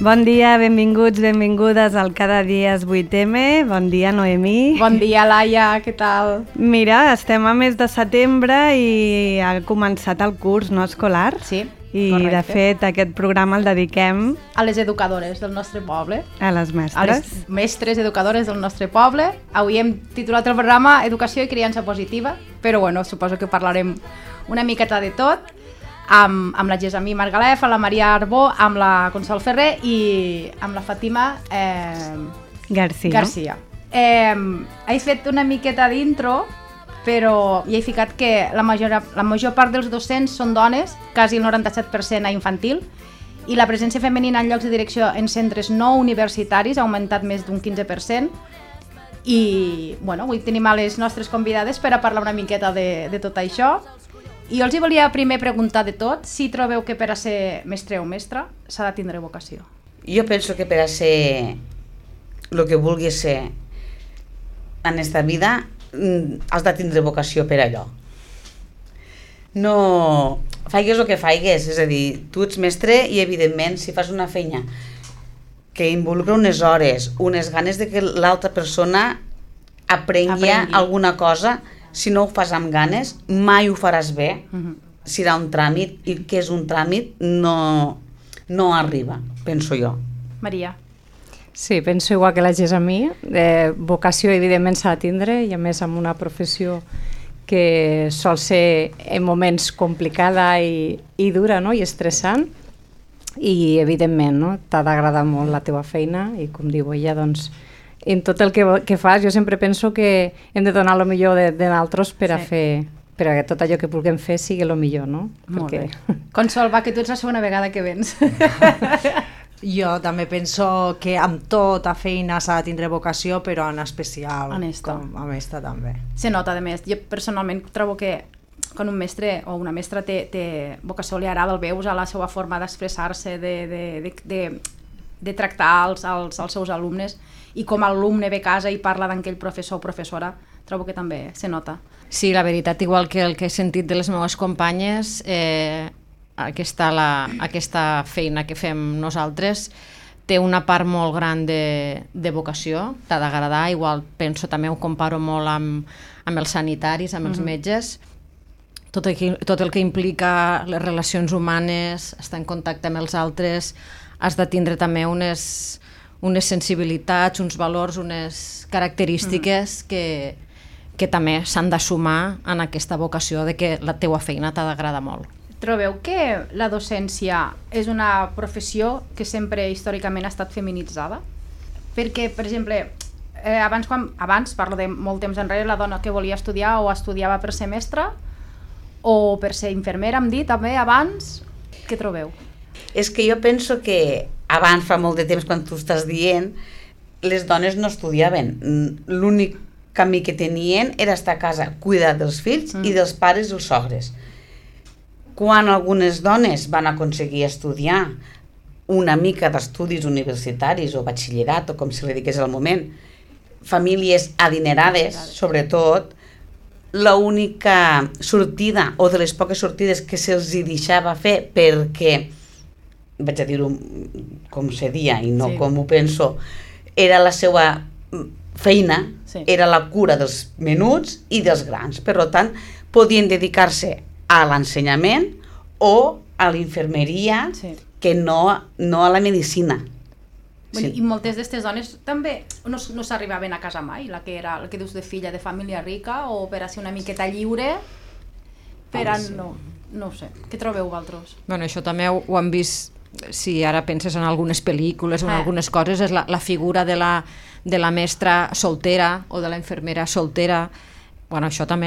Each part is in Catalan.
Bon dia, benvinguts, benvingudes al Cada dia és 8M. Bon dia, Noemí. Bon dia, Laia, què tal? Mira, estem a mes de setembre i ha començat el curs no escolar. Sí, I correcte. de fet aquest programa el dediquem A les educadores del nostre poble. a les mestres. A les mestres educadores del nostre poble. Avui hem titulat el programa Educació i criança positiva, però bueno, suposo que parlarem una miqueta de tot, amb la Gessamí Margalef, amb la Maria Arbó, amb la Consol Ferrer i amb la Fàtima Garcia. He fet una miqueta d'intro, però hi he ficat que la major part dels docents són dones, quasi el 97% a infantil, i la presència femenina en llocs de direcció en centres no universitaris ha augmentat més d'un 15%. I bueno, avui tenim a les nostres convidades per a parlar una miqueta de tot això. I jo els volia primer preguntar de tot si trobeu que per a ser mestre o mestra s'ha de tindre vocació. Jo penso que per a ser el que vulgui ser en esta vida has de tindre vocació per allò. No faigues el que faigues, és a dir, tu ets mestre i evidentment si fas una feina que involucra unes hores, unes ganes de que l'altra persona aprengui alguna cosa, si no ho fas amb ganes, mai ho faràs bé. Serà un tràmit, i que és un tràmit no arriba, penso jo. Maria. Sí, penso igual que la Gessamí. Vocació evidentment s'ha de tindre, i a més amb una professió que sol ser en moments complicada i dura, no? I estressant, i evidentment no? T'ha d'agradar molt la teva feina i com diu ella, doncs en tot el que fas jo sempre penso que hem de donar el millor de nosaltres per a fer, per a que tot allò que vulguem fer sigui el millor, no? Molt bé. Consol, va, que tu ets la segona vegada que vens. Jo també penso que amb tota feina s'ha de tindre vocació, però en especial com a mestra també. Se nota, a més. Jo personalment trobo que quan un mestre o una mestra té vocació, li agrada el veus a la seva forma d'expressar-se, de tractar els seus alumnes, i com a alumne ve a casa i parla d'aquell professor o professora, trobo que també se nota. Sí, la veritat, igual que el que he sentit de les meves companyes, aquesta feina que fem nosaltres té una part molt gran de vocació, t'ha d'agradar, igual penso també, ho comparo molt amb els sanitaris, amb els metges, tot el que implica les relacions humanes, estar en contacte amb els altres, has de tindre també unes sensibilitats, uns valors, unes característiques que també s'han de sumar en aquesta vocació de que la teua feina t'ha d'agradar molt. Trobeu que la docència és una professió que sempre històricament ha estat feminitzada? Perquè, per exemple, abans, parlo de molt temps enrere, la dona que volia estudiar o estudiava per ser mestra o per ser infermera, em dit també abans. Què trobeu? És que jo penso que abans, fa molt de temps, quan tu estàs dient, les dones no estudiaven. L'únic camí que tenien era estar a casa, cuidar dels fills i dels pares i els sogres. Quan algunes dones van aconseguir estudiar una mica d'estudis universitaris o batxillerat, o com se li digués al moment, famílies adinerades, sobretot, l'única sortida, o de les poques sortides que se'ls deixava fer, perquè, vaig a dir-ho com se dia i no com ho penso, era la seva feina, era la cura dels menuts i dels grans. Per tant, podien dedicar-se a l'ensenyament o a l'infermeria, que no a la medicina. I moltes d'aquestes dones també no s'arribaven a casa mai, la que dius de filla de família rica o per a ser una miqueta lliure, per a no ho sé. Què trobeu vosaltres? Bueno, això també ho hem vist, si ara penses en algunes pel·lícules o en algunes coses, és la figura de la mestra soltera o de la infermera soltera. Bueno, això també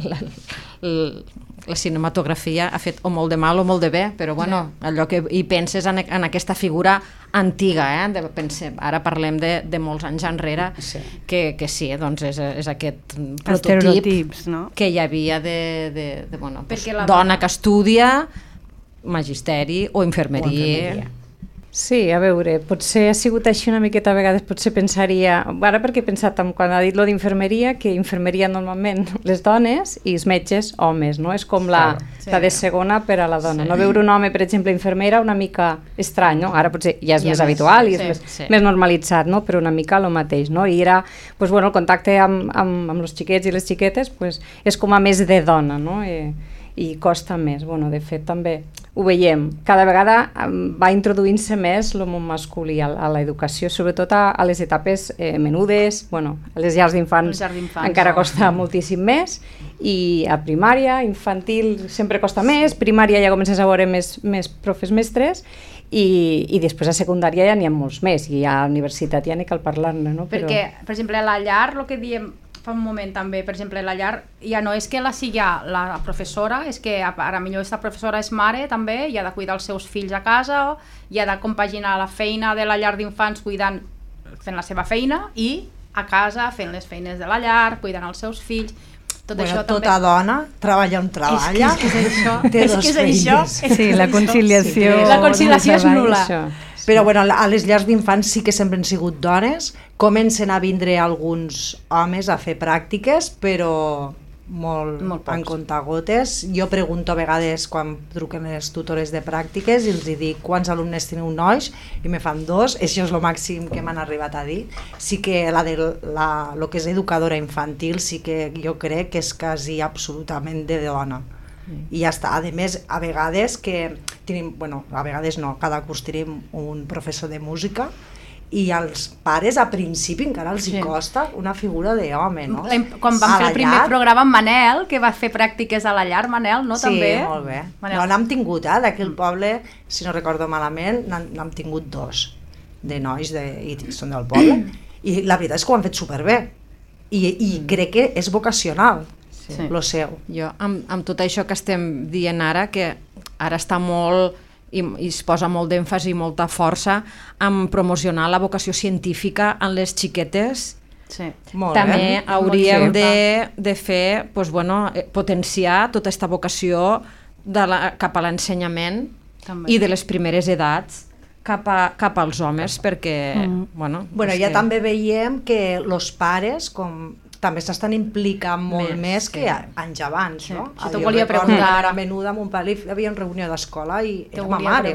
la cinematografia ha fet o molt de mal o molt de bé, però bueno, allò que hi penses en aquesta figura antiga, ara parlem de molts anys enrere, que sí, doncs és aquest prototip que hi havia de dona que estudia magisteri o infermeria. Sí, a veure, potser ha sigut així una miqueta, a vegades potser pensaria, ara perquè he pensat quan ha dit lo d'infermeria, que infermeria normalment les dones i els metges homes, no? És com la de segona per a la dona. No veure un home, per exemple, infermera, una mica estrany, no? Ara potser ja és més habitual i és més normalitzat, no? Però una mica el mateix, no? I era, pues, bueno, el contacte amb els xiquets i les xiquetes pues, és com a més de dona, no? I costa més. Bueno, de fet, també ho veiem. Cada vegada va introduint-se més el món masculí a l'educació, sobretot a les etapes menudes, bueno, a les llars d'infants encara costa moltíssim més, i a primària, infantil sempre costa més, primària ja comences a veure més profes mestres, i després a secundària ja n'hi ha molts més, i a universitat ja n'hi cal parlar-ne, no? Perquè, per exemple, a la llar, el que diem fa un moment també, per exemple, la llar ja no és que la sigui la professora, és que ara millor aquesta professora és mare també, i ha de cuidar els seus fills a casa, i ha de compaginar la feina de la llar d'infants fent la seva feina, i a casa fent les feines de la llar, cuidant els seus fills. Tota dona treballa on treballa. És això. Té dos feines. Sí, la conciliació. La conciliació és nul·la. Però bueno, a les llars d'infants sí que sempre han sigut dones, comencen a vindre alguns homes a fer pràctiques, però molt en comptagotes. Jo pregunto a vegades quan truquen les tutores de pràctiques i els dic quants alumnes teniu nois i me fan 2, això és el màxim que m'han arribat a dir. Sí que el que és educadora infantil sí que jo crec que és quasi absolutament de dona. I ja està. A més, a vegades que tenim, bueno, a vegades no, cada curs tenim un professor de música i als pares a principi encara els hi costa una figura d'home, no? Quan vam fer el primer programa amb Manel, que va fer pràctiques a la llar, Manel, no? També? Sí, molt bé. No, n'hem tingut, d'aquí al poble, si no recordo malament, n'hem tingut 2 de nois i són del poble. I la veritat és que ho han fet superbé. I crec que és vocacional. Lo seu. Jo, amb tot això que estem dient ara, que ara està molt i es posa molt d'èmfasi i molta força en promocionar la vocació científica en les xiquetes, també hauríem de fer, potenciar tota aquesta vocació cap a l'ensenyament i de les primeres edats cap als homes, perquè... Ja també veiem que els pares, també s'estan implicant molt més que anys abans, no? Jo volia preguntar ara. A menuda amb un pare hi havia una reunió d'escola i era ma mare,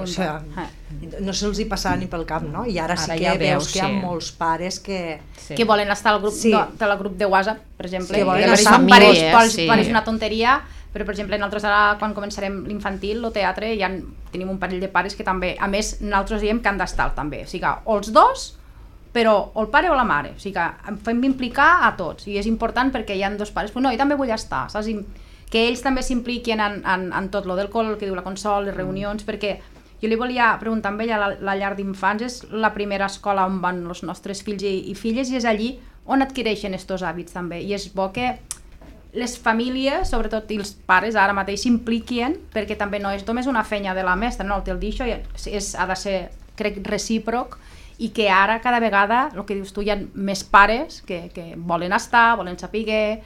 no se'ls hi passava ni pel cap, no? I ara sí que veus que hi ha molts pares que volen estar al grup de WhatsApp, per exemple. Que volen estar amb pares. Pareix una tonteria, però per exemple nosaltres ara quan començarem l'infantil, el teatre, ja tenim un parell de pares que també, a més nosaltres diem que han d'estar també, o sigui, o els dos, però o el pare o la mare, o sigui que fem implicar a tots, i és important perquè hi ha 2 pares, però no, jo també vull estar, saps? Que ells també s'impliquin en tot lo del col, el que diu la consol, les reunions, perquè jo li volia preguntar amb ella, la llar d'infants és la primera escola on van els nostres fills i filles, i és allí on adquireixen aquests hàbits també, i és bo que les famílies, sobretot els pares ara mateix s'impliquin, perquè també no és només una feina de la mestra, no, el dir això ha de ser, crec, recíproc, i que ara cada vegada, el que dius tu, hi ha més pares que volen estar, volen saber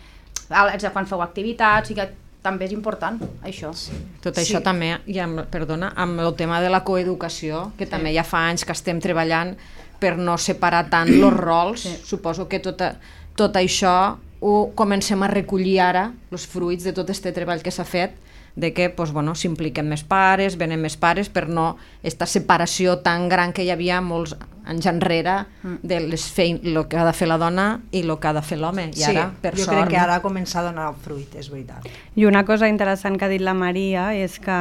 quan feu activitats, i que també és important això. Tot això també, amb el tema de la coeducació, que també ja fa anys que estem treballant per no separar tant els rols, suposo que tot això ho comencem a recollir ara, els fruits de tot aquest treball que s'ha fet, de que s'impliquen més pares, venen més pares, per no aquesta separació tan gran que hi havia molts anys enrere de el que ha de fer la dona i el que ha de fer l'home. I ara, per sort, jo crec que ara ha començat a donar fruit, és veritat. I una cosa interessant que ha dit la Maria és que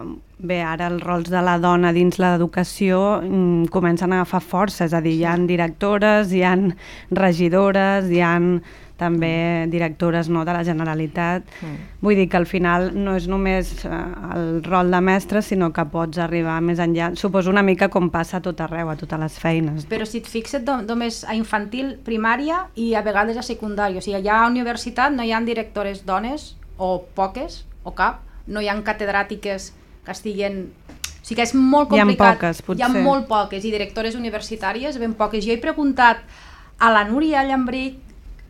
ara els rols de la dona dins l'educació comencen a agafar força, és a dir, hi ha directores, hi ha regidores, hi ha també directores de la Generalitat. Vull dir que al final no és només el rol de mestre, sinó que pots arribar més enllà. Suposo una mica com passa a tot arreu, a totes les feines. Però si et fixes només a infantil, primària i a vegades a secundària. O sigui, ja a universitat no hi ha directores dones, o poques, o cap. No hi ha catedràtiques que estiguin... O sigui que és molt complicat. Hi ha poques, potser. Hi ha molt poques, i directores universitàries ben poques. Jo he preguntat a la Núria Llambric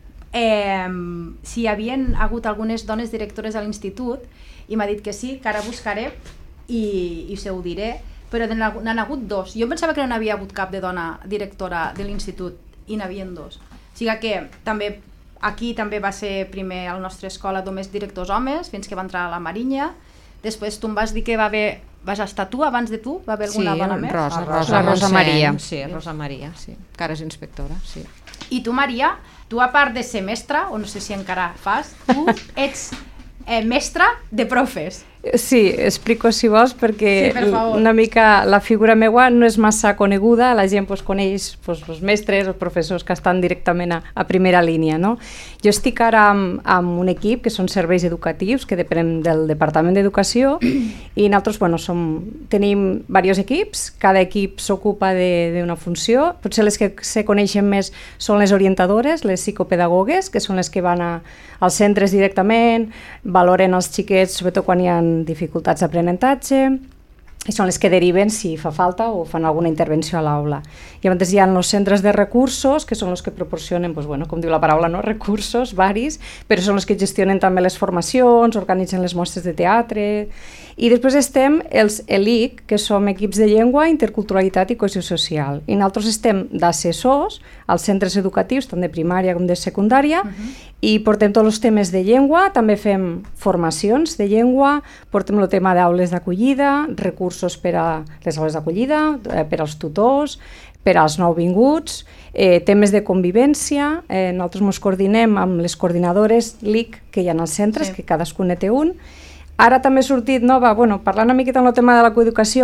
si hi havien hagut algunes dones directores a l'institut, i m'ha dit que sí, que ara buscaré i se ho diré, però n'han hagut 2. Jo pensava que no n'havia hagut cap de dona directora de l'institut i n'havien 2. O sigui que també aquí també va ser primer a la nostra escola només directors homes, fins que va entrar a la Marinya. Després tu em vas dir que vas estar tu abans de tu? Va haver alguna dona més? Rosa Maria. Sí, Rosa Maria, sí. Que ara és inspectora, sí. I tu, Maria, tu a part de ser mestra, o no sé si encara fas, tu ets mestra de profes. Sí, explico si vols, perquè sí, per favor. Una mica la figura meua no és massa coneguda, la gent coneix els mestres, els professors que estan directament a primera línia, no? Jo estic ara amb un equip que són serveis educatius, que depenem del Departament d'Educació, i nosaltres tenim diversos equips, cada equip s'ocupa d'una funció, potser les que se coneixen més són les orientadores, les psicopedagogues, que són les que van als centres directament, valoren els xiquets, sobretot quan hi ha dificultats d'aprenentatge, i són les que deriven si fa falta o fan alguna intervenció a l'aula. Llavors hi ha els centres de recursos, que són els que proporcionen, com diu la paraula, recursos varis, però són els que gestionen també les formacions, organitzen les mostres de teatre, i després estem els ELIC, que som equips de llengua, interculturalitat i cohesió social. I nosaltres estem d'assessors als centres educatius, tant de primària com de secundària, i portem tots els temes de llengua, també fem formacions de llengua, portem el tema d'aules d'acollida, recursos per a les aules d'acollida, per als tutors, per als nouvinguts, temes de convivència. Nosaltres ens coordinem amb les coordinadores LIC que hi ha als centres, que cadascun en té un. Ara també ha sortit nova, parlant una miqueta del tema de la coeducació,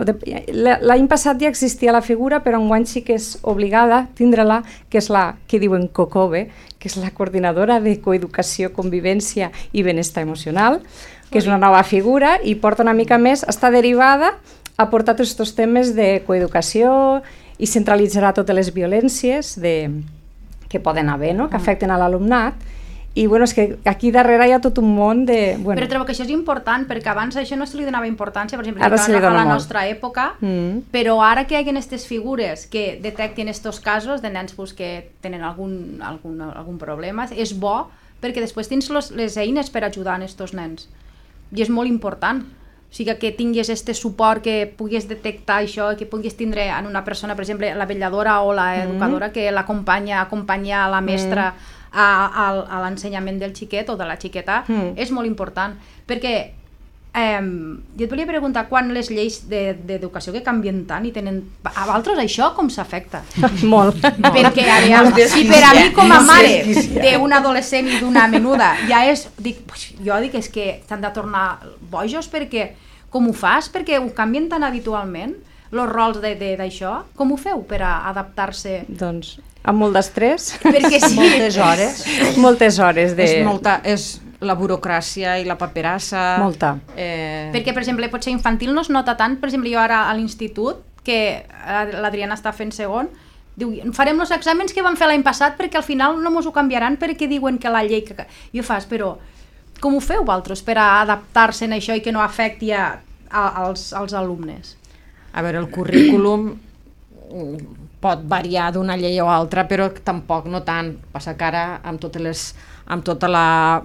l'any passat ja existia la figura, però enguany sí que és obligada tindre-la, que és la que diuen COCOBE, que és la coordinadora de coeducació, convivència i benestar emocional, que és una nova figura i porta una mica més, està derivada a portar tots aquests temes de coeducació i centralitzarà totes les violències que poden haver, que afecten a l'alumnat. I és que aquí darrere hi ha tot un món de... Però trobo que això és important, perquè abans això no se li donava importància, per exemple, a la nostra època, però ara que hi ha aquestes figures que detecten aquests casos de nens que tenen algun problema, és bo, perquè després tens les eines per ajudar a aquests nens. I és molt important. O sigui, que tinguis aquest suport, que puguis detectar això, que puguis tindre en una persona, per exemple, la vetlladora o l'educadora que l'acompanya, acompanyar la mestra a l'ensenyament del xiquet o de la xiqueta, és molt important. Perquè jo et volia preguntar, quan les lleis d'educació que canvien tant i tenen... A vosaltres això com s'afecta? Molt. Perquè si per a mi com a mare d'un adolescent i d'una menuda ja és... Jo dic és que s'han de tornar bojos, perquè com ho fas? Perquè ho canvien tan habitualment els rols d'això. Com ho feu per adaptar-se? Doncs amb molt d'estrès. Perquè sí. Moltes hores. Moltes hores de... És la burocràcia i la paperassa... Molta. Perquè, per exemple, potser infantil no es nota tant. Per exemple, jo ara a l'institut, que l'Adriana està fent segon, diu, farem els exàmens que vam fer l'any passat perquè al final no mos ho canviaran perquè diuen que la llei... Jo fas, però com ho feu vosaltres per adaptar-se a això i que no afecti als alumnes? A veure, el currículum pot variar d'una llei o altra, però tampoc no tant. Passa que ara amb tota la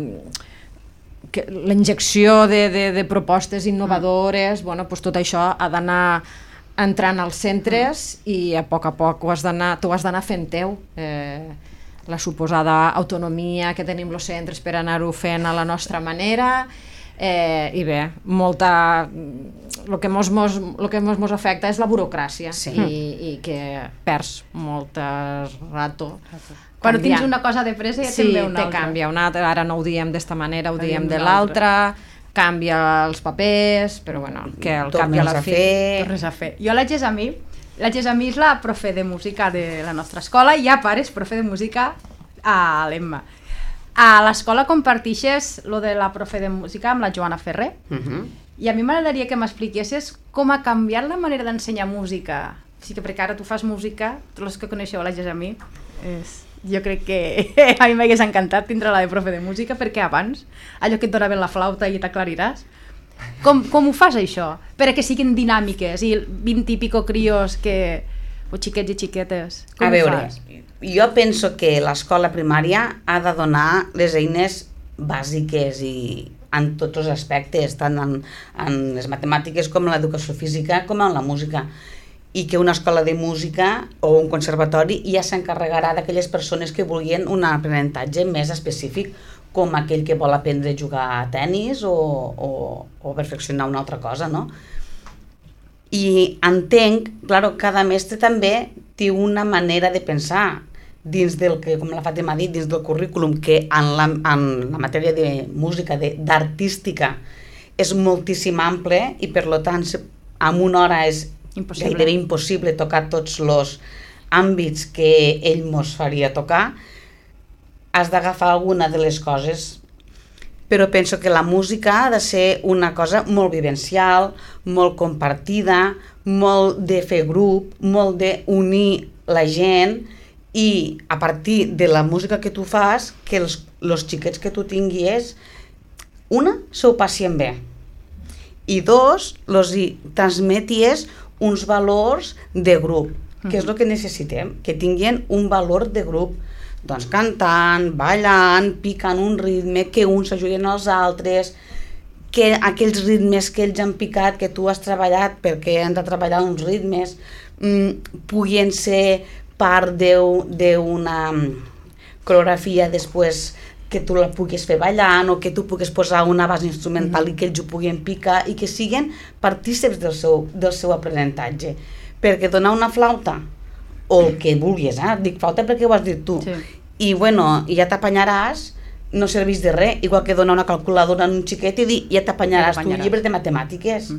injecció de propostes innovadores, tot això ha d'anar entrant als centres i a poc t'ho has d'anar fent teu. La suposada autonomia que tenim els centres per anar-ho fent a la nostra manera, i bé, el que mos afecta és la burocràcia i que perds molt rato. Quan tens una cosa de pressa ja te'n ve una altra. Sí, canvia una altra, ara no ho diem d'esta manera, ho diem de l'altra, canvia els papers, però que el canvi a la fi... Tornes a fer. Jo la Gessamí és la profe de música de la nostra escola i a part és profe de música a l'Emma. A l'escola compartixes lo de la profe de música amb la Joana Ferrer i a mi m'agradaria que m'expliquessis com ha canviat la manera d'ensenyar música. Sí que perquè ara tu fas música, tots els que coneixeu la Gessamí, jo crec que a mi m'hagués encantat tindre-la de profe de música, perquè abans, allò que et donaven la flauta i t'aclariràs, com ho fas això? Per que siguin dinàmiques i 20 i pico crios o xiquets i xiquetes, com ho fas? Jo penso que l'escola primària ha de donar les eines bàsiques i en tots els aspectes, tant en les matemàtiques com en l'educació física com en la música, i que una escola de música o un conservatori ja s'encarregarà d'aquelles persones que vulguin un aprenentatge més específic, com aquell que vol aprendre a jugar a tennis o perfeccionar una altra cosa, no? I entenc, clar, cada mestre també té una manera de pensar dins del que, com la Fàtima ha dit, dins del currículum, que en la matèria de música, d'artística, és moltíssim ample i per tant en una hora és gairebé impossible tocar tots els àmbits que ell mos faria tocar. Has d'agafar alguna de les coses, però penso que la música ha de ser una cosa molt vivencial, molt compartida, molt de fer grup, molt d'unir la gent, i a partir de la música que tu fas, que els xiquets que tu tinguis, una, s'ho passien bé, i dos, els transmeties uns valors de grup, que és el que necessitem, que tinguin un valor de grup, doncs cantant, ballant, picant un ritme, que uns s'ajuden als altres, que aquells ritmes que ells han picat, que tu has treballat perquè han de treballar uns ritmes, puguin ser part d'una coreografia després que tu la puguis fer ballant o que tu puguis posar una base instrumental i que ells ho puguin picar i que siguin partícips del seu aprenentatge. Perquè donar una flauta o el que vulguis, dic flauta perquè ho has dit tu, i bueno, ja t'apanyaràs, no serveix de res, igual que donar una calculadora a un xiquet i dir ja t'apanyaràs tu un llibre de matemàtiques.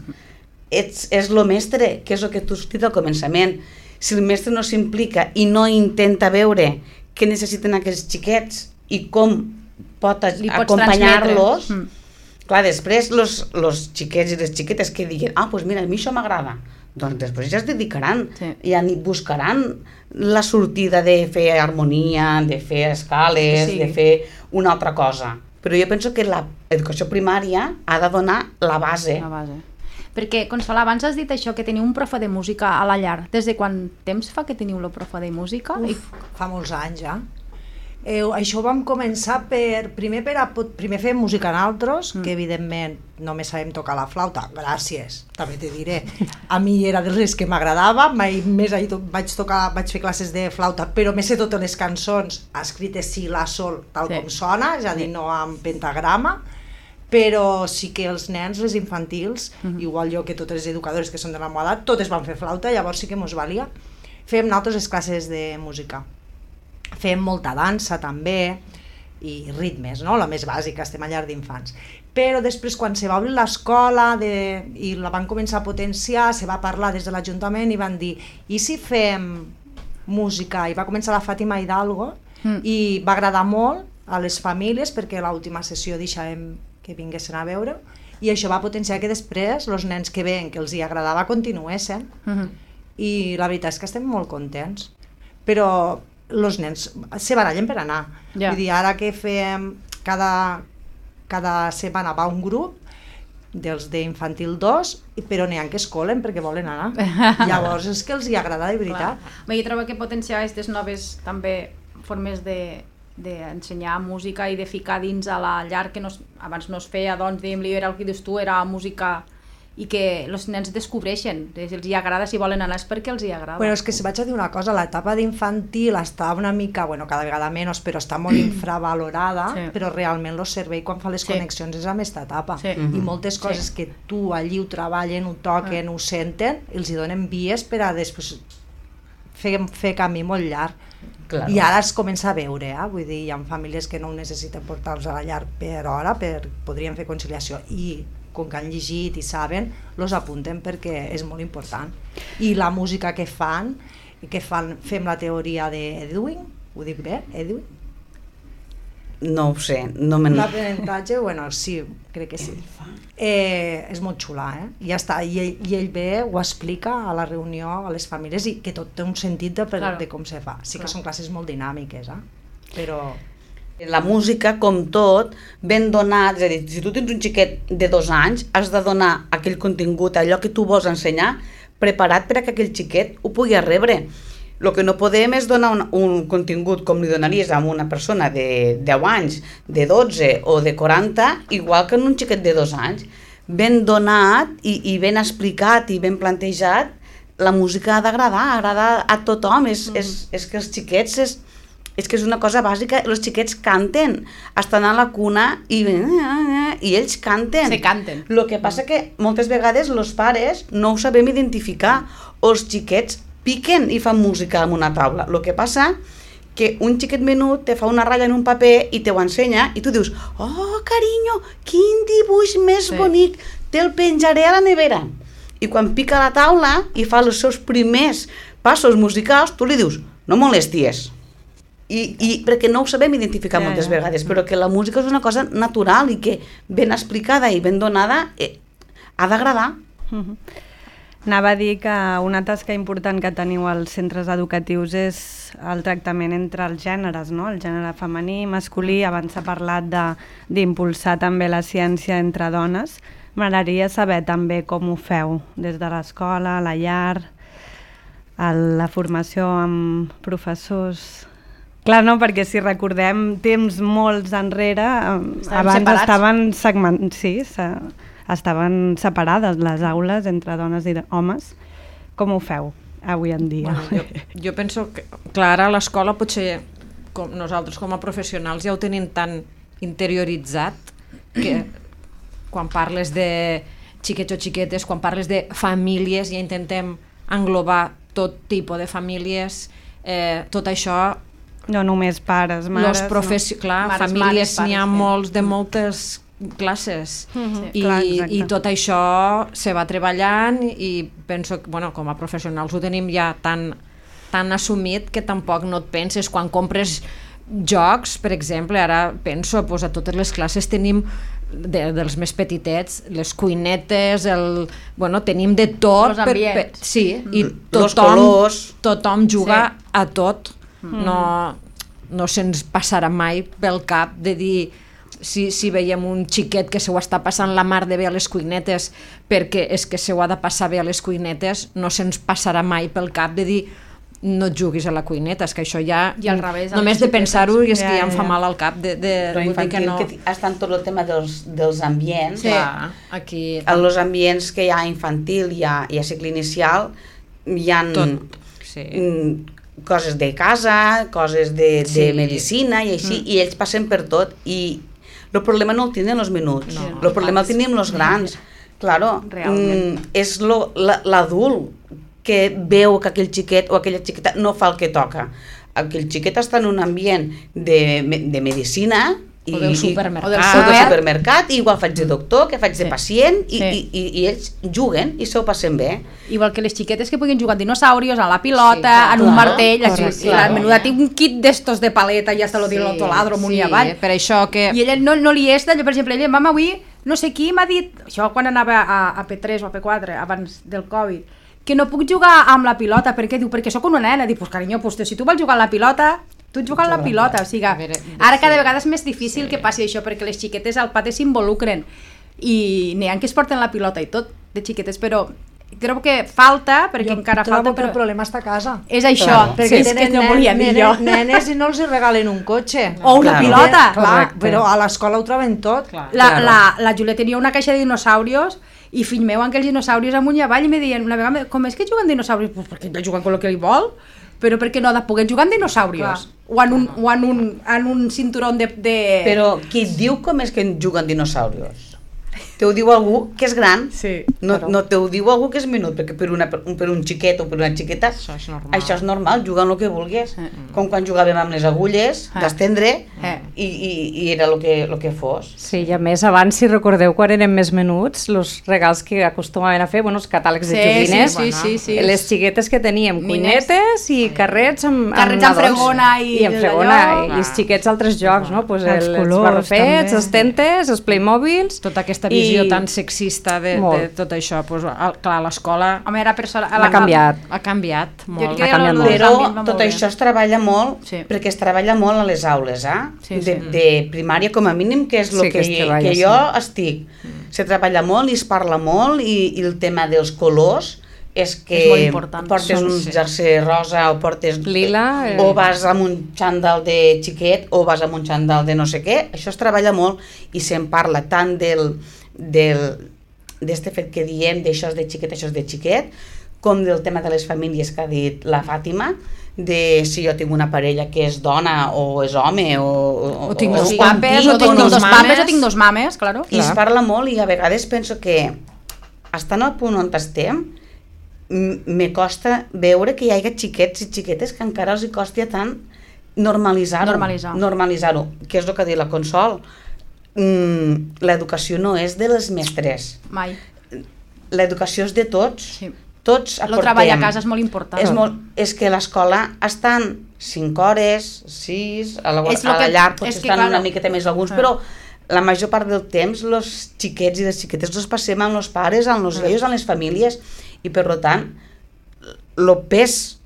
És el mestre, que és el que tu has dit al començament. Si el mestre no s'implica i no intenta veure què necessiten aquells xiquets i com pot acompanyar-los, clar, després els xiquets i les xiquetes que diguen, doncs mira, a mi això m'agrada, doncs després ja es dedicaran, ja buscaran la sortida de fer harmonia, de fer escales, de fer una altra cosa. Però jo penso que l'educació primària ha de donar la base. Perquè, Consola, abans has dit això, que teniu un profe de música a la llar. Des de quant temps fa que teniu el profe de música? Fa molts anys, ja. Això ho vam començar primer fer música música que evidentment només sabem tocar la flauta, gràcies, també te diré. A mi era de les que m'agradava, mai més vaig fer classes de flauta, però me sé totes les cançons escrites si, la, sol, tal com sona, és a dir, no amb pentagrama, però sí que els nens, les infantils, igual jo que totes les educadores que són de la meva edat, totes van fer flauta, llavors sí que mos valia. Fèiem nosaltres les classes de música. Fèiem molta dansa també, i ritmes, no? La més bàsica, estem a llar d'infants. Però després, quan se va obrir l'escola i la van començar a potenciar, se va parlar des de l'Ajuntament i van dir, i si fem música? I va començar la Fàtima Hidalgo, i va agradar molt a les famílies, perquè a l'última sessió deixàvem que vinguessin a veure, i això va potenciar que després els nens que veien que els hi agradava continuessin, i la veritat és que estem molt contents, però els nens se barallen per anar. Vull dir, ara que fem cada setmana va un grup dels d'infantil 2, però n'hi ha que es colen perquè volen anar. Llavors és que els hi agrada de veritat. Jo trobo que potenciar aquestes noves també formes d'ensenyar música i de ficar dins a la llar que abans no es feia, doncs diguem-li, era el que dius tu, era música, i que els nens descobreixen, si els hi agrada, si volen anar és perquè els hi agrada. Bueno, és que si vaig a dir una cosa, l'etapa d'infantil està una mica, bueno, cada vegada menys, però està molt infravalorada, però realment el cervell quan fa les connexions és amb aquesta etapa, i moltes coses que tu allí ho treballen, ho toquen, ho senten, els hi donen vies per a després fer camí molt llarg. Claro. I ara es comença a veure, vull dir, hi ha famílies que no ho necessiten portar-los a la llar per hora, podrien fer conciliació, i com que han llegit i saben, los apunten perquè és molt important. I la música que fan, fem la teoria d'Edwin, ho dic bé, Edwin? No ho sé, l'aprenentatge, bueno, sí, crec que sí. És molt xula, i ja està, i ell ve, ho explica a la reunió a les famílies, i que tot té un sentit de com se fa. Sí que són classes molt dinàmiques, però... La música, com tot, ben donat, és a dir, si tu tens un xiquet de 2 anys, has de donar aquell contingut, allò que tu vols ensenyar, preparat per a que aquell xiquet ho pugui rebre. El que no podem és donar un contingut com li donaries a una persona de 10 anys, de 12 o de 40, igual que en un xiquet de 2 anys. Ben donat i ben explicat i ben plantejat, la música ha d'agradar, agrada a tothom. És que els xiquets és que és una cosa bàsica, els xiquets canten, estan a la cuna i ells canten. Se canten. El que passa que moltes vegades els pares no ho sabem identificar, o els xiquets piquen i fan música en una taula. El que passa que un xiquet menut te fa una ratlla en un paper i te ho ensenya i tu dius, oh, carinyo, quin dibuix més bonic, te'l penjaré a la nevera. I quan pica a la taula i fa els seus primers passos musicals, tu li dius, no molesties. I perquè no ho sabem identificar moltes vegades, però que la música és una cosa natural i que ben explicada i ben donada ha d'agradar. Anava a dir que una tasca important que teniu als centres educatius és el tractament entre els gèneres, no? El gènere femení, masculí. Abans s'ha parlat d'impulsar també la ciència entre dones. M'agradaria saber també com ho feu des de l'escola, la llar, la formació amb professors. Clar, no, perquè si recordem temps molts enrere, abans estaven separades les aules entre dones i homes. Com ho feu avui en dia? Bueno, jo penso que, clar, ara a l'escola potser nosaltres com a professionals ja ho tenim tan interioritzat que quan parles de xiquets o xiquetes, quan parles de famílies, ja intentem englobar tot tipus de famílies, tot això. No només pares, mares. Clar, mares, famílies n'hi ha molts de moltes classes i tot això se va treballant i penso que com a professionals ho tenim ja tan assumit que tampoc no et penses quan compres jocs, per exemple, ara penso, a totes les classes tenim dels més petitets, les cuinetes, tenim de tot. Els ambients. Sí, i tothom juga a tot. No se'ns passarà mai pel cap de dir si veiem un xiquet que se ho està passant la mar de bé a les cuinetes perquè és que se ho ha de passar bé a les cuinetes, no se'ns passarà mai pel cap de dir no et juguis a la cuineta, és que això ja només de pensar-ho és que ja em fa mal al cap però infantil que estan tot el tema dels ambients. Aquí els ambients que hi ha infantil i a cicle inicial hi ha coses de casa, coses de medicina i així, i ells passen per tot i el problema no el tenen els menuts, el problema el tenim els grans. Claro, és l'adult que veu que aquell xiquet o aquella xiqueta no fa el que toca. Aquell xiquet està en un ambient de medicina o del supermercat, i igual faig de doctor, que faig de pacient, i ells juguen i s'ho passen bé. Igual que les xiquetes que puguin jugar dinosaurios, a la pilota, en un martell, la menuda té un kit d'estos de paleta i hasta lo diu l'autoladro amunt i avall. Per això que... I ella no li és d'allò, per exemple, ella, mama, avui no sé qui m'ha dit, això quan anava a P3 o a P4, abans del Covid, que no puc jugar amb la pilota, perquè diu, perquè sóc una nena, diu, pues carinyo, si tu vols jugar a la pilota, tu jugues a la pilota, o sigui, ara cada vegada és més difícil que passi això, perquè les xiquetes al pati s'involucren, i n'hi ha que es porten la pilota i tot, de xiquetes, però crec que falta, perquè encara falta... Jo trobo que el problema està a casa. És això, perquè és que no volia dir jo. Nenes i no els regalen un cotxe. O una pilota. Clar, però a l'escola ho troben tot. La Júlia tenia una caixa de dinosaurios i fill meu amb aquells dinosaurios amunt i avall i me deien una vegada, com és que juguen dinosaurios? Pues perquè ell juguen amb el que li vol, però perquè no ha de poder jugar amb dinosaurios o en un cinturó de... Però qui et diu com és que juguen dinosaurios? Te ho diu algú que és gran, no te ho diu algú que és menut, perquè per un xiquet o per una xiqueta això és normal, juguen el que vulguis, com quan jugàvem amb les agulles, d'estendre, i era el que fos. Sí, i a més, abans, si recordeu, quan érem més menuts, els regals que acostumaven a fer, els catàlegs de joguines, les xiquetes que teníem, cuinetes i carrets amb fregona i els xiquets altres jocs, els barrufets, els tentes, els Playmobils, tota aquesta visió tan sexista de tot això, clar, l'escola ha canviat molt. Però tot això es treballa molt, perquè es treballa molt a les aules, de primària com a mínim, que és el que jo estic. Se treballa molt i es parla molt, i el tema dels colors és que És molt important. portes un jersei rosa o portes lila, o vas amb un xandall de xiquet o vas amb un xandall de no sé què, això es treballa molt i se'n parla tant d'este fet que diem d'això de xiquet, això de xiquet, com del tema de les famílies que ha dit la Fàtima, de si jo tinc una parella que és dona o és home o tinc dos papes, o tinc dos papes o tinc dos mames, claro. I es parla molt i a vegades penso que estant al punt on estem me costa veure que hi hagi xiquets i xiquetes que encara els hi costi tant normalitzar-ho, que és el que ha dit la Consol. L'educació no és de les mestres, Mai. l'educació és de tots. Sí. Tots aportem. El treball a casa és molt important. És que a l'escola estan 5 hores, 6, a la llar potser estan una miqueta més alguns, però la major part del temps els xiquets i les xiquetes els passem amb els pares, amb els vells, amb les famílies, i per tant el pes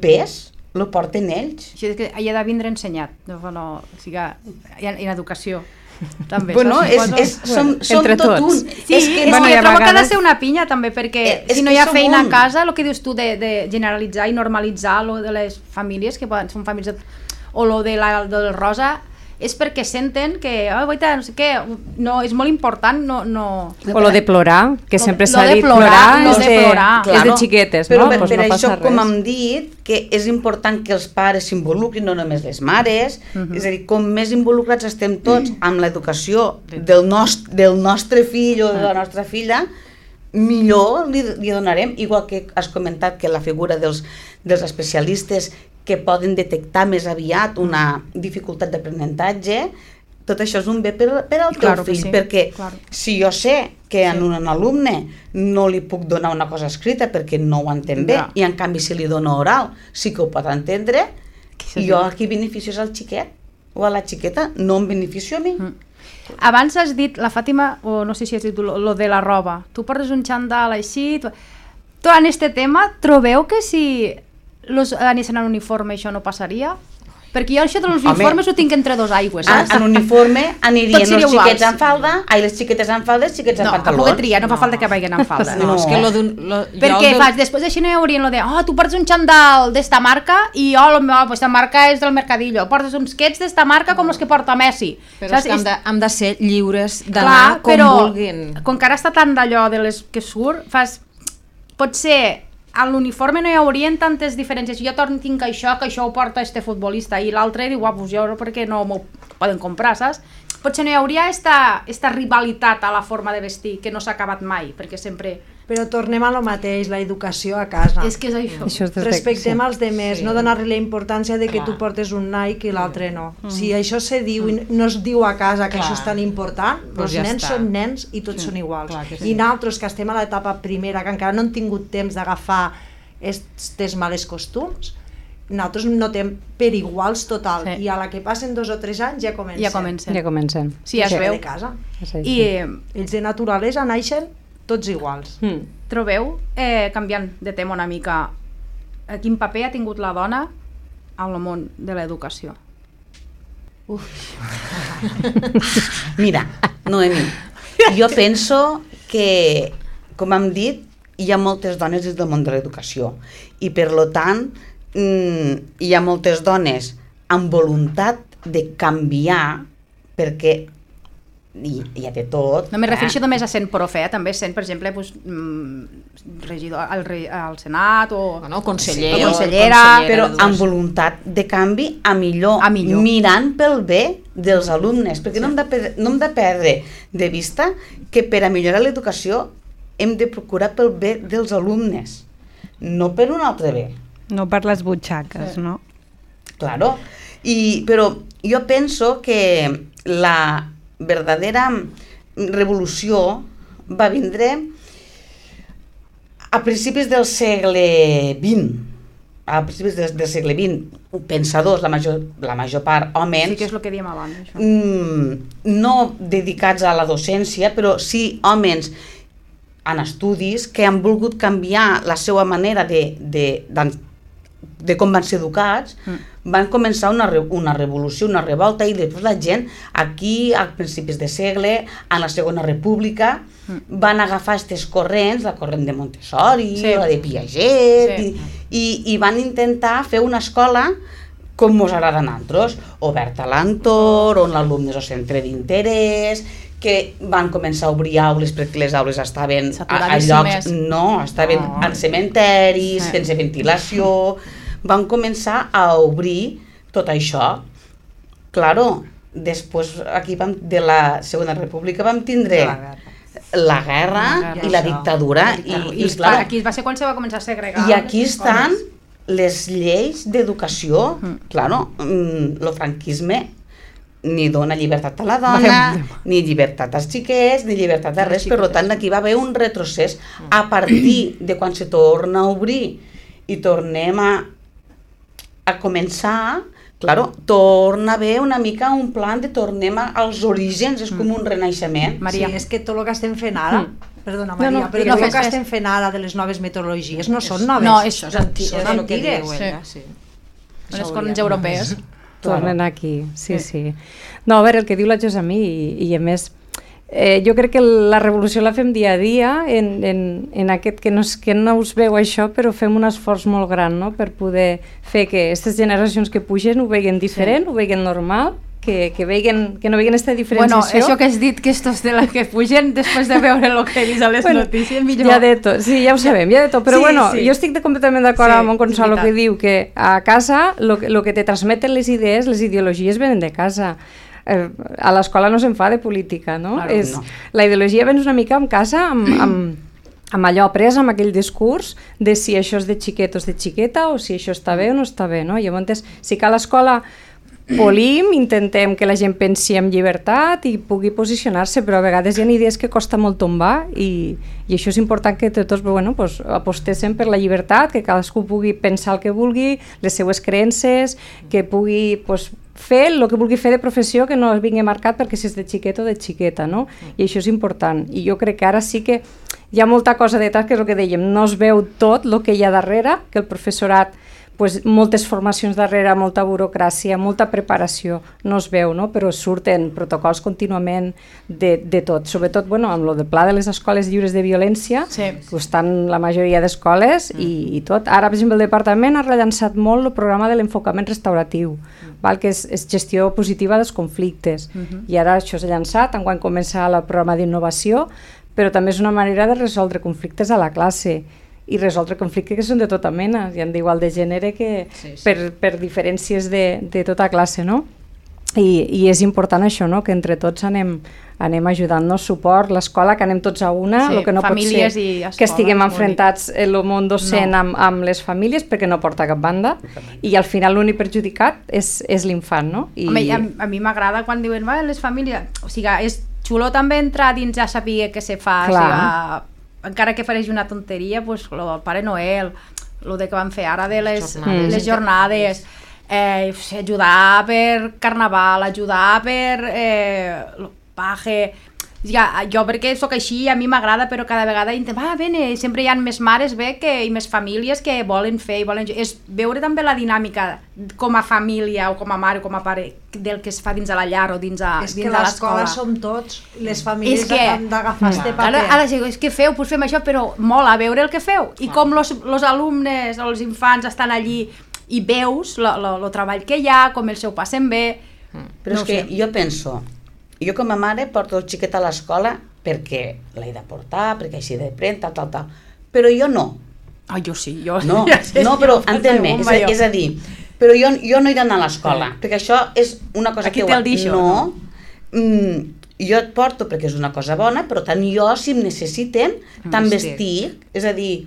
lo porten ells. Això és que hi ha de vindre ensenyat, o sigui, en educació. També, bueno, som tot un. Sí, és que trobo que ha de ser una pinya també, perquè si no hi ha feina a casa, el que dius tu de generalitzar i normalitzar lo de les famílies, que són famílies o lo del rosa, és perquè senten que, no sé què, no, és molt important, no... O lo de plorar, que sempre s'ha dit plorar és de xiquetes, no? Però per això, com hem dit, que és important que els pares s'involucrin, no només les mares, és a dir, com més involucrats estem tots amb l'educació del nostre fill o de la nostra filla, millor li donarem, igual que has comentat que la figura dels especialistes que poden detectar més aviat una dificultat d'aprenentatge, tot això és un bé per al teu fill, perquè si jo sé que a un alumne no li puc donar una cosa escrita perquè no ho entén bé, i en canvi si li dono oral sí que ho pot entendre, jo aquí beneficio al xiquet o a la xiqueta, no em beneficio a mi. Abans has dit, la Fàtima, o no sé si has dit lo de la roba, tu portes un xandall així, tot en este tema, trobeu que si anessin en uniforme això no passaria? Perquè jo això dels uniformes ho tinc entre dos aigües, saps? En uniforme anirien els xiquets en falda, les xiquetes en falda, els xiquets en pantalons. No, a poder triar, no fa falta que vagin en falda. No, és que perquè després d'així no hi haurien de tu portes un xandall d'esta marca i esta marca és del Mercadillo, portes uns quets d'esta marca com els que porta Messi. Però és que hem de ser lliures d'anar com vulguin. Com que ara està tant d'allò de les que surt, potser a l'uniforme no hi haurien tantes diferències. Jo tinc això, que això ho porta este futbolista, i l'altre diu, pues jo perquè no m'ho poden comprar, saps? Potser no hi hauria esta rivalitat a la forma de vestir, que no s'ha acabat mai, perquè sempre... Però tornem a lo mateix, la educació a casa. És que és això. Respectem als demés, no donar-li la importància de que tu portes un Nike i l'altre no. Si això se diu i no es diu a casa que això és tan important, els nens són nens i tots són iguals. I nosaltres, que estem a l'etapa primera, que encara no hem tingut temps d'agafar aquests males costums, nosaltres notem per iguals total, i a la que passen 2 o 3 anys ja comencen. Sí, ja es veu. I ells de naturalesa naixen tots iguals. Trobeu, canviant de tema una mica, quin paper ha tingut la dona al món de l'educació? Mira, Noemí, jo penso que, com hem dit, hi ha moltes dones dins del món de l'educació i per tant hi ha moltes dones amb voluntat de canviar, perquè hi ha de tot. No me refereixo només a sent profe, també sent, per exemple, regidor al Senat o consellera, però amb voluntat de canvi a millor, mirant pel bé dels alumnes, perquè no hem de perdre de vista que per a millorar l'educació hem de procurar pel bé dels alumnes, no per un altre bé. No per les butxaques, no? Claro, però jo penso que la verdadera revolució va vindre a principis del segle XX. A principis del segle XX, pensadors, la major part homes, sí que és el que diem abans, això. No dedicats a la docència, però sí homes en estudis que han volgut canviar la seva manera de com van ser educats, van començar una revolució, una revolta, i després la gent, aquí, a principis de segle, en la Segona República, van agafar aquests corrents, la corrent de Montessori, la de Piaget, i van intentar fer una escola com mos agrada a nosaltres, oberta a l'entorn, on l'alumne és el centre d'interès, que van començar a obrir aules perquè les aules estaven a llocs, estaven en cementeris, sense ventilació, van començar a obrir tot això. Claro, després aquí de la Segona República vam tindre la guerra i la dictadura, i aquí va ser quan se va començar a segregar. I aquí estan les lleis d'educació. Claro, el franquisme ni dona llibertat a la dona, ni llibertat als xiquets, ni llibertat a res, per tant aquí va haver un retrocés. A partir de quan se torna a obrir i tornem a començar, claro, torna a haver una mica un plan de tornem als orígens, és com un renaixement. Maria, és que tot el que estem fent ara, perdona Maria, però tot el que estem fent ara de les noves metodologies no són noves. No, això és antigues. Són antigues. Les corrents europees. Tornen aquí, sí. No, a veure, el que diu la Josamí, i a més, jo crec que la revolució la fem dia a dia, en aquest que no us veu això, però fem un esforç molt gran, no?, per poder fer que aquestes generacions que pugen ho veguen diferent, ho veguen normal, que no veguen aquesta diferenciació. Bueno, això que has dit, que estos de les que pugen després de veure el que he vist a les notícies, millor. Hi ha de tot, sí, ja ho sabem, hi ha de tot, però jo estic completament d'acord amb en Gonçalo, que diu que a casa el que te transmeten les idees, les ideologies venen de casa. A l'escola no se'n fa de política, no? La ideologia ven una mica en casa, amb allò après, amb aquell discurs de si això és de xiquet o és de xiqueta, o si això està bé o no està bé, no? Llavors, sí que a l'escola polim, intentem que la gent pensi amb llibertat i pugui posicionar-se, però a vegades hi ha idees que costa molt tombar, i això és important que tots apostéssim per la llibertat, que cadascú pugui pensar el que vulgui, les seues creences, que pugui fer el que vulgui fer de professió, que no es vingui marcat perquè si és de xiquet o de xiqueta, no? I això és important, i jo crec que ara sí que hi ha molta cosa detrás, que és el que dèiem, no es veu tot el que hi ha darrere, que el professorat, moltes formacions darrere, molta burocràcia, molta preparació, no es veu, no? Però surten protocols contínuament de tot, sobretot amb el pla de les escoles lliures de violència, estan la majoria d'escoles i tot. Ara, per exemple, el departament ha rellançat molt el programa de l'enfocament restauratiu, que és gestió positiva dels conflictes, i ara això s'ha llançat, enguany comença el programa d'innovació, però també és una manera de resoldre conflictes a la classe, i resoldre conflictes que són de tota mena, ja d'igual de gènere que per diferències de tota classe, no? I és important això, no?, que entre tots anem ajudant-nos, suport, l'escola, que anem tots a una, el que no pot ser que estiguem enfrontats el món docent amb les famílies, perquè no porta cap banda, i al final l'únic perjudicat és l'infant, no? A mi m'agrada quan diuen les famílies, o sigui, és xulo també entrar dins ja saber què se fa, encara que fareix una tonteria, el Pare Noel, el que van fer ara de les jornades, ajudar per Carnaval, ajudar per el paje. Jo perquè soc així, a mi m'agrada, però cada vegada sempre hi ha més mares i més famílies que volen fer i volen... És veure també la dinàmica com a família o com a mare o com a pare del que es fa dins de la llar o dins de l'escola. És que l'escola som tots, les famílies han d'agafar este paper. Ara és que feu, fem això, però mola veure el que feu. I com els alumnes o els infants estan allí i veus el treball que hi ha, com el seu passen bé. Però és que jo penso... Jo com a mare porto el xiquet a l'escola perquè l'he de portar, perquè així de prendre, tal. Però jo no. Jo sí, No, però entén-me, és a dir, però jo no he d'anar a l'escola, perquè això és una cosa que... No, jo et porto perquè és una cosa bona, però tant jo, si em necessiten, també estic. És a dir,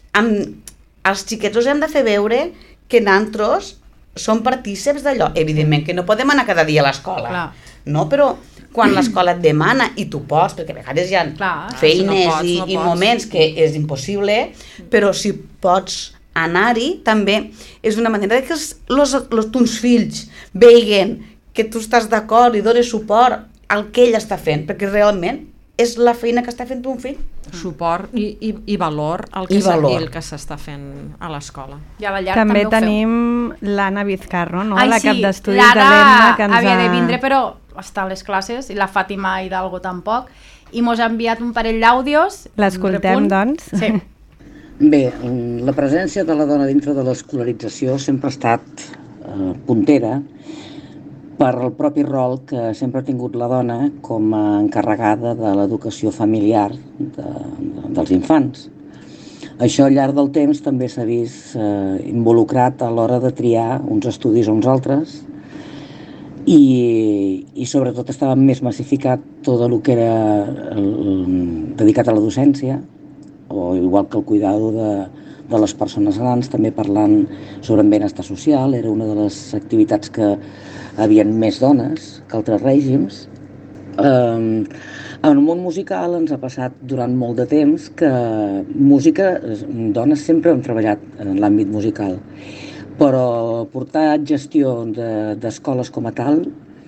els xiquets us hem de fer veure que nosaltres som partíceps d'allò. Evidentment que no podem anar cada dia a l'escola, no? Però quan l'escola et demana i tu pots, perquè a vegades hi ha feines i moments que és impossible, però si pots anar-hi també és una manera que els teus fills veguen que tu estàs d'acord i dones suport al que ell està fent, perquè realment és la feina que està fent un fill. suport i valor al que s'està fent a l'escola. I a la llar també ho tenim l'Anna Vizcarro, no? Ai, la sí, cap d'estudis de l'Emma. L'Anna havia de vindre, però està a les classes, i la Fàtima Hidalgo tampoc, i mos ha enviat un parell d'àudios. L'escoltem, doncs? Sí. Bé, la presència de la dona dintre de l'escolarització sempre ha estat puntera per el propi rol que sempre ha tingut la dona com a encarregada de l'educació familiar dels infants. Això al llarg del temps també s'ha vist involucrat a l'hora de triar uns estudis o uns altres i sobretot estava més massificat tot el que era dedicat a la docència, o igual que el cuidado de les persones grans, també parlant sobre el benestar social. Era una de les activitats que havien més dones que altres règims. En el món musical ens ha passat durant molt de temps que dones sempre hem treballat en l'àmbit musical, però portar gestió d'escoles com a tal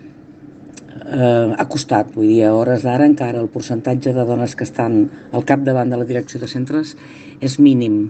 ha costat. Vull dir, a hores d'ara encara el percentatge de dones que estan al capdavant de la direcció de centres és mínim.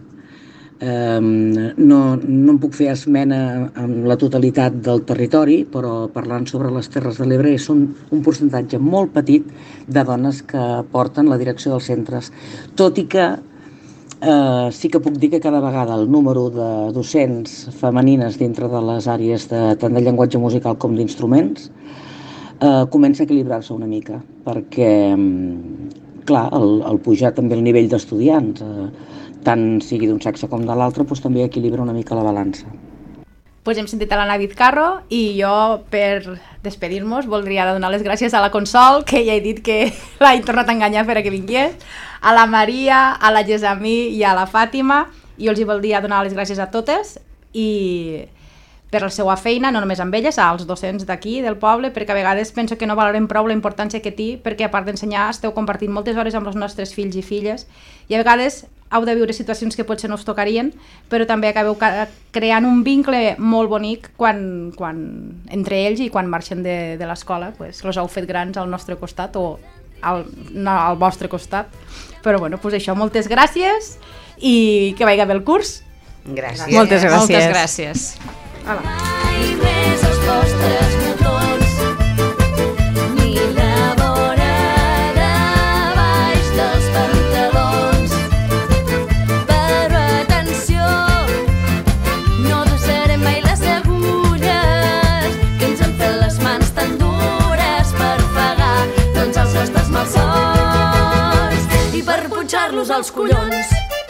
No em puc fer esmena amb la totalitat del territori, però parlant sobre les Terres de l'Ebre són un percentatge molt petit de dones que porten la direcció dels centres, tot i que sí que puc dir que cada vegada el número de docents femenines dintre de les àrees tant de llenguatge musical com d'instruments comença a equilibrar-se una mica, perquè clar, el pujar també el nivell d'estudiants, tant sigui d'un sexe com de l'altre, doncs també equilibra una mica la balança. Pues hem sentit a l'Anna Vizcarro i jo, per despedir-nos, voldria donar les gràcies a la Consol, que ja he dit que l'he tornat a enganyar per a que vingués, a la Maria, a la Gessamí i a la Fàtima, i els hi voldria donar les gràcies a totes i per la seva feina, no només amb elles, als docents d'aquí, del poble, perquè a vegades penso que no valorem prou la importància que té, perquè a part d'ensenyar esteu compartint moltes hores amb els nostres fills i filles, i a vegades heu de viure situacions que potser no us tocarien, però també acabeu creant un vincle molt bonic entre ells, i quan marxen de l'escola els heu fet grans al nostre costat o al vostre costat. Però bueno, això, moltes gràcies i que vagi bé el curs. Gràcies. Moltes gràcies. Mai més els vostres botons, ni la vora de baix dels pantalons. Però atenció, no desarem mai les agulles que ens han fet les mans tan dures per pagar tots els nostres malsons i per punxar-los als collons.